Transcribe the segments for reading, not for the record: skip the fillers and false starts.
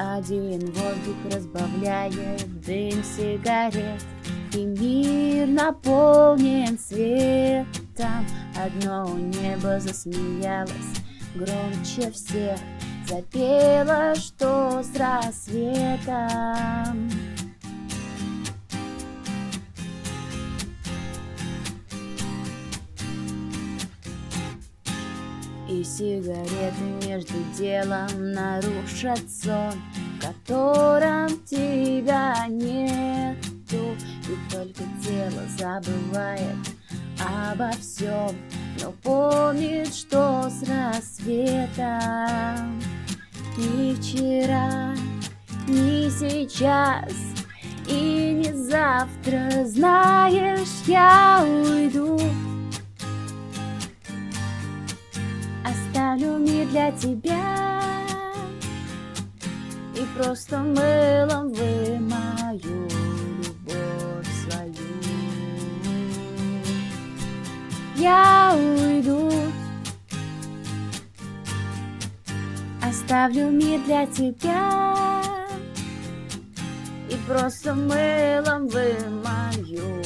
Один воздух разбавляет дым сигарет, и мир наполнен светом. Одно небо засмеялось громче всех, запело, что с рассветом. И сигареты между делом нарушат сон, в котором тебя нету. И только тело забывает обо всем, но помнит, что с рассветом. Ни вчера, ни сейчас, и не завтра, знаешь, я уйду. Оставлю мир для тебя и просто мылом вымою любовь свою. Я уйду, оставлю мир для тебя и просто мылом вымою.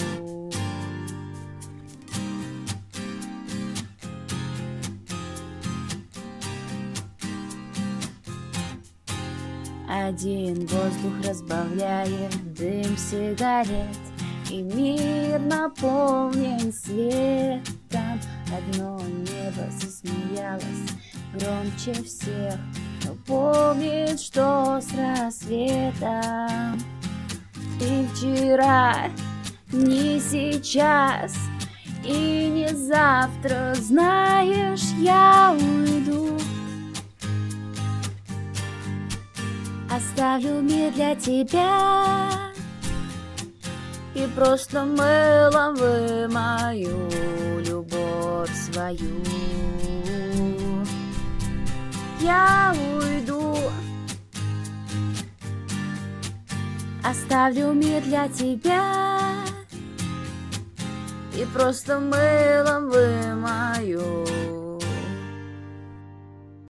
Один воздух разбавляет дым сигарет, и мир наполнен светом. Одно небо засмеялось громче всех, но помнит, что с рассветом. И вчера, не сейчас, и не завтра, знаешь, я уйду. Оставлю мир для тебя и просто мылом вымою любовь свою. Я уйду, оставлю мир для тебя и просто мылом вымою.